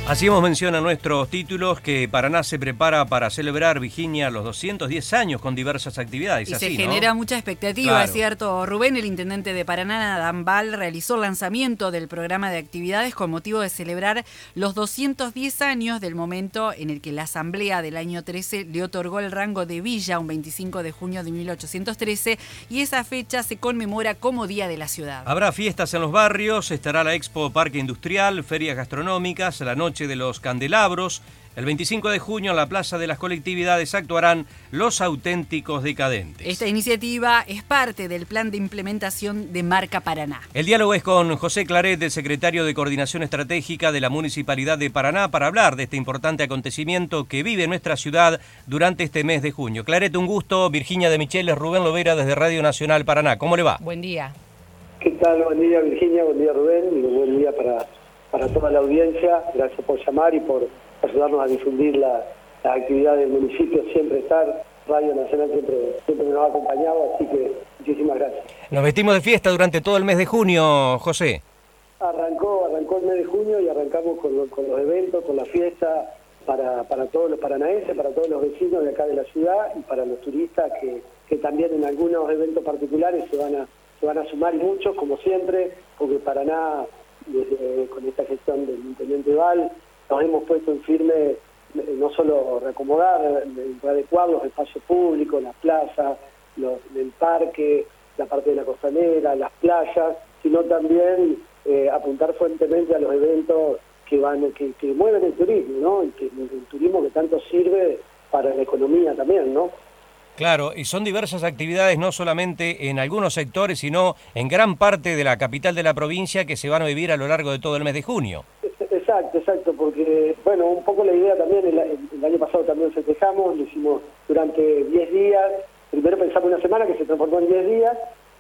Así hemos mencionado en nuestros títulos que Paraná se prepara para celebrar, Virginia, los 210 años con diversas actividades. Y así, se genera mucha expectativa, claro. Es cierto. Rubén, el intendente de Paraná, Adán Bal, realizó el lanzamiento del programa de actividades con motivo de celebrar los 210 años del momento en el que la Asamblea del año 13 le otorgó el rango de villa un 25 de junio de 1813 y esa fecha se conmemora como Día de la Ciudad. Habrá fiestas en los barrios, estará la Expo Parque Industrial, ferias gastronómicas, la Noche de los Candelabros. El 25 de junio en la Plaza de las Colectividades actuarán los auténticos decadentes. Esta iniciativa es parte del plan de implementación de Marca Paraná. El diálogo es con José Claret, el secretario de Coordinación Estratégica de la Municipalidad de Paraná, para hablar de este importante acontecimiento que vive nuestra ciudad durante este mes de junio. Claret, un gusto. Virginia de Micheles, Rubén Lovera desde Radio Nacional Paraná. ¿Cómo le va? Buen día. ¿Qué tal? Buen día, Virginia. Buen día, Rubén. Y buen día para toda la audiencia. Gracias por llamar y por ayudarnos a difundir la actividad del municipio. Siempre estar. Radio Nacional siempre nos ha acompañado, así que muchísimas gracias. Nos vestimos de fiesta durante todo el mes de junio, José. Arrancó el mes de junio y arrancamos con los eventos, con la fiesta para todos los paranaenses, para todos los vecinos de acá de la ciudad y para los turistas que también en algunos eventos particulares se van a sumar, y muchos, como siempre, porque Paraná, con esta gestión del intendente Bal, nos hemos puesto en firme no solo reacomodar, readecuar los espacios públicos, las plazas, el parque, la parte de la costanera, las playas, sino también apuntar fuertemente a los eventos que mueven el turismo, ¿no? El turismo que tanto sirve para la economía también, ¿no? Claro, y son diversas actividades, no solamente en algunos sectores, sino en gran parte de la capital de la provincia que se van a vivir a lo largo de todo el mes de junio. Exacto, porque, bueno, un poco la idea también, el año pasado también festejamos, lo hicimos durante 10 días, primero pensamos una semana que se transformó en 10 días,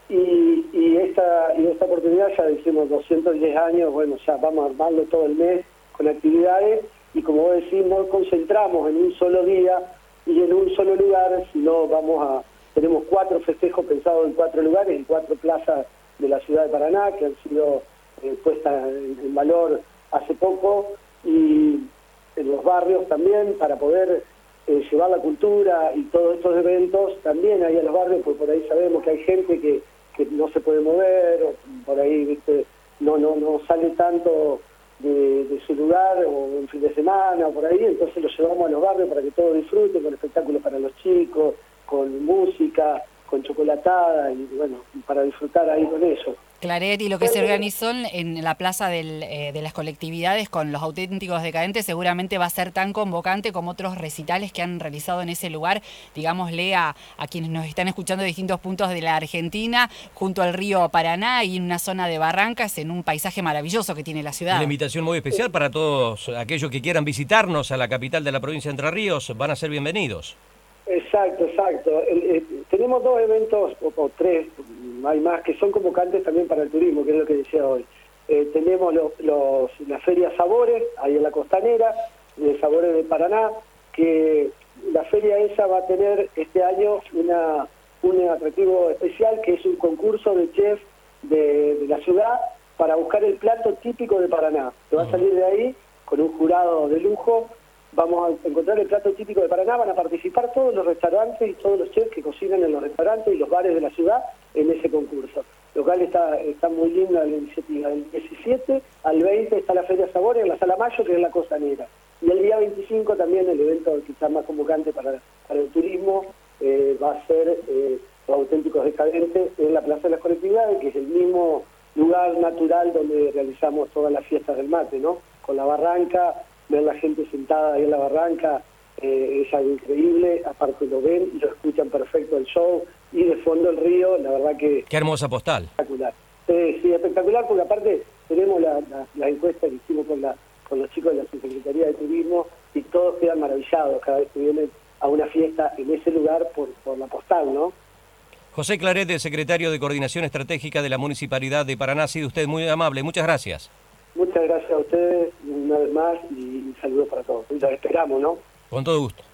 y esta oportunidad ya dijimos 210 años, bueno, ya vamos a armarlo todo el mes con actividades, y como vos decís, nos concentramos en un solo día y en un solo lugar, sino tenemos 4 festejos pensados en 4 lugares, en 4 plazas de la ciudad de Paraná, que han sido puestas en valor hace poco, y en los barrios también, para poder llevar la cultura y todos estos eventos también ahí a los barrios, porque por ahí sabemos que hay gente que no se puede mover, o por ahí, ¿viste? no sale tanto de su lugar, o un fin de semana, o por ahí, entonces los llevamos a los barrios para que todos disfruten, con espectáculos para los chicos, con música, con chocolatada, y bueno, para disfrutar ahí con eso. Claret, y lo que se organizó en la plaza de las colectividades con los auténticos decadentes seguramente va a ser tan convocante como otros recitales que han realizado en ese lugar, digámosle a quienes nos están escuchando de distintos puntos de la Argentina, junto al río Paraná y en una zona de barrancas, en un paisaje maravilloso que tiene la ciudad. Una invitación muy especial para todos aquellos que quieran visitarnos a la capital de la provincia de Entre Ríos, van a ser bienvenidos. Exacto. Tenemos 2 eventos, o 3, hay más, que son convocantes también para el turismo, que es lo que decía hoy. Tenemos la Feria Sabores, ahí en la costanera, de Sabores de Paraná, que la feria esa va a tener este año un atractivo especial, que es un concurso de chef de la ciudad para buscar el plato típico de Paraná. Se va a salir de ahí con un jurado de lujo. Vamos a encontrar el plato típico de Paraná, van a participar todos los restaurantes y todos los chefs que cocinan en los restaurantes y los bares de la ciudad en ese concurso. Lo cual está muy linda la iniciativa. Del 17 al 20 está la Feria Sabores en la Sala Mayo, que es la costanera. Y el día 25 también el evento quizás más convocante para el turismo va a ser los auténticos decadentes en la Plaza de las Colectividades, que es el mismo lugar natural donde realizamos todas las fiestas del mate, ¿no? Con la barranca, ver la gente sentada ahí en la barranca es algo increíble, aparte lo ven y lo escuchan perfecto el show, y de fondo el río, la verdad que... Qué hermosa postal. Espectacular. Sí, espectacular, porque aparte tenemos la encuesta que hicimos con los chicos de la Subsecretaría de Turismo, y todos quedan maravillados cada vez que vienen a una fiesta en ese lugar por la postal, ¿no? José Claret, el secretario de Coordinación Estratégica de la Municipalidad de Paraná, ha sido usted muy amable, muchas gracias. Muchas gracias a ustedes una vez más, y saludos para todos. Los esperamos, ¿no? Con todo gusto.